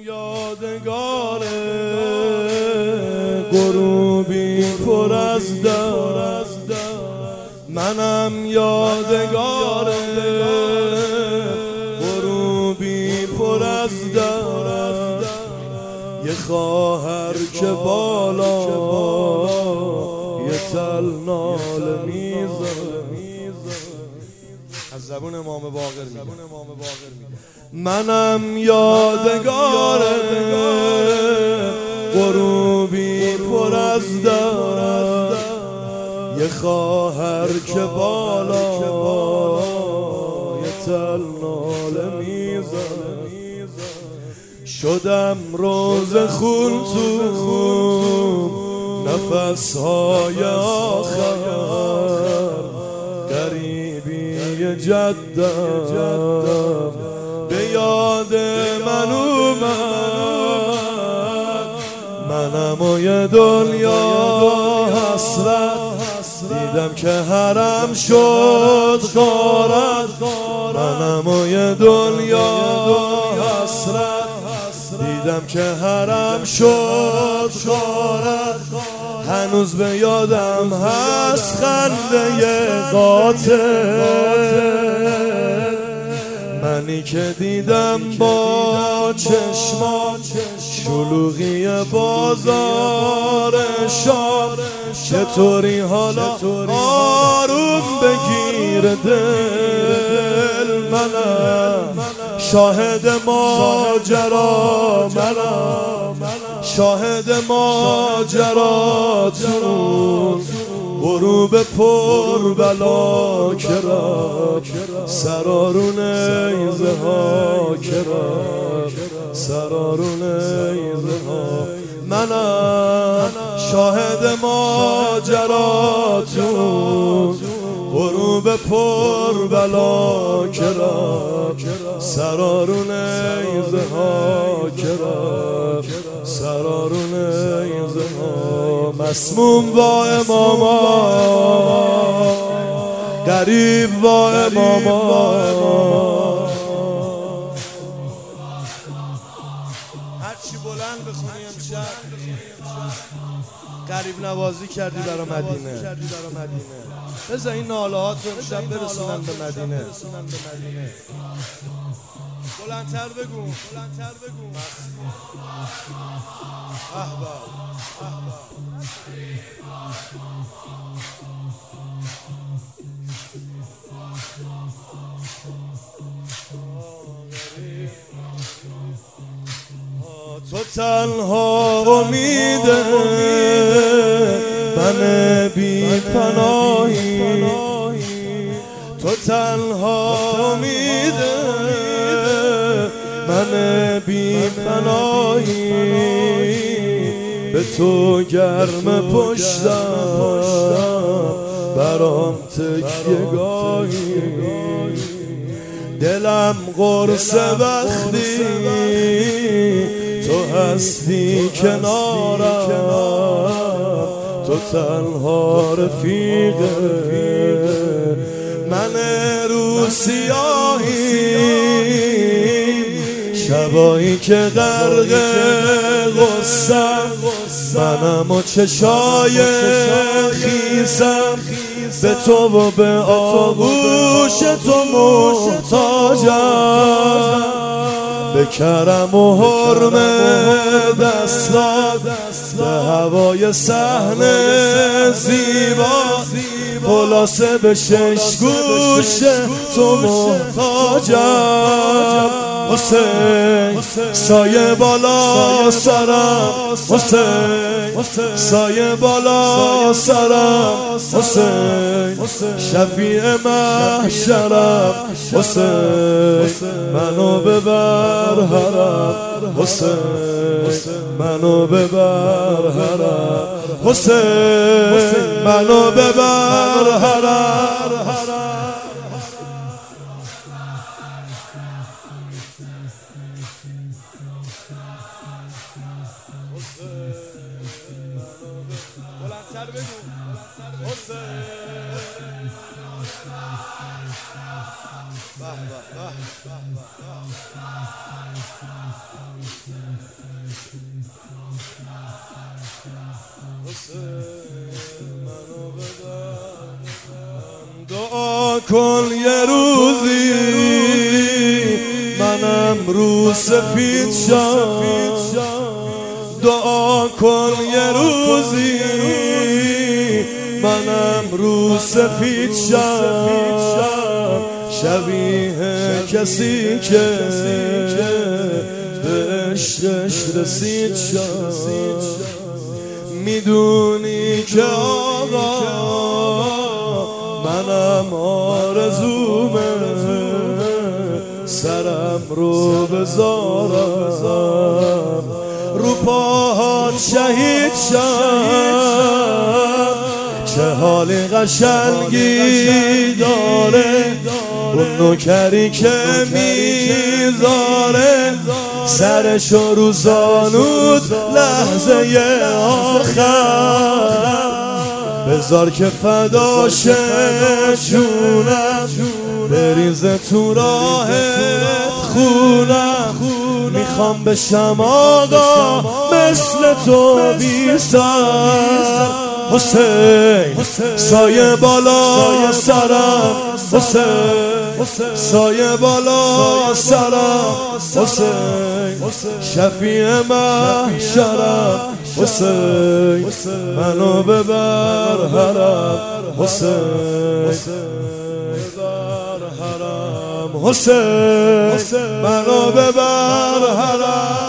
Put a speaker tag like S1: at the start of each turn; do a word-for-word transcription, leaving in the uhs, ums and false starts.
S1: یادگاره غروبی پر از درد، منم یادگاره غروبی پر از درد. یه خواهر که بالا یه تل ناله میزنه، از زبون امام باقر میگه منم یادگاره غروبی پر از درد. یه خواهر که بالا یه تل ناله میزنه، شدم روز خون تو نفسهای آخر، غریبی جدم به یاد من اومد. منم و یه دنیا حسرت دیدم که حرم شد غارت. منم و یه دنیا حسرت دیدم که حرم شد غارت. هنوز به یادم هست خنده قاتل، منی که دیدم با چشمان شلوغی بازار شام. چطوری حالا آروم بگیر دل، منم شاهد ماجرا، منم شاهد ماجرا تو غروب پر بلا کرد سرارون ایزه ها کرد سرارون ایزه ها. منم شاهد ماجرا تو غروب پر بلا کرد سرارون ایزه ها کرد سرارون ایزه ها. مسموم با اماما غریب با اماما، هرچی بلند بخونی امشب غریب نوازی کردی برا مدینه. بذار این ناله هات رو امشب برسونن به مدینه. بلندتر بگو، بلندتر بگو. احباب تو تنها امیده من بی پناهی، تو تنها امیده من بی پناهی. به تو گرم پشتم برام تکیه گاهی، دلم قرص وقتی تو هستی کنارم. تو تنها رفیقه من رو سیاهیم، شبایی که غرق غصم منم و چشای خیسم. به تو و به آغوش تو محتاجم، به کرم و حرم دستات، به هوای صحنه زیبا. خلاصه به شش گوش تو محتاجم. حسین سایه بالا سرم، حسین سایه بالا سرم، حسین شفیع محشرم. حسین منو ببر حرم، حسین منو ببر حرم، حسین منو ببر حرم. بلندتر بگو حسین دعا کن یه روزی منم رو سفید شم، دعا کن یه روزی منم رو سفید شم، شبیه کسی که به عشقش رسید شم. میدونی که آقا منم آرزومه سرم رو بذارم رو پاهات شهید شم. چه حالی قشنگی داره اون نوکری که میذاره سرشو رو زانود لحظه آخر، بذار که فداشه جونم بریزه تو راهت خونم. میخوام بشم آقا مثل تو بی سر، حسین سایه بالا سرم، حسین سایه بالا سرم، حسین شفیع محشرم، حسین منو ببر حرم، حسین ببر حرم، حسین منو ببر حرم.